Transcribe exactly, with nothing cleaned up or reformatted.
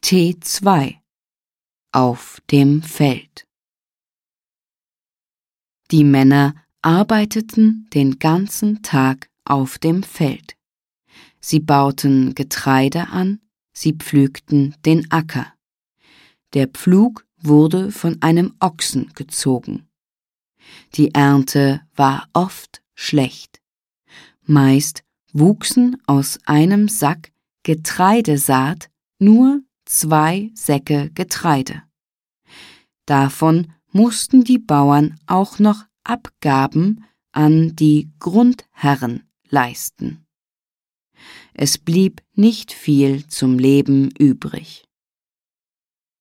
T zwei Auf dem Feld. Die Männer arbeiteten den ganzen Tag auf dem Feld. Sie bauten Getreide an, sie pflügten den Acker. Der Pflug wurde von einem Ochsen gezogen. Die Ernte war oft schlecht. Meist wuchsen aus einem Sack Getreidesaat nur zwei Säcke Getreide. Davon mussten die Bauern auch noch Abgaben an die Grundherren leisten. Es blieb nicht viel zum Leben übrig.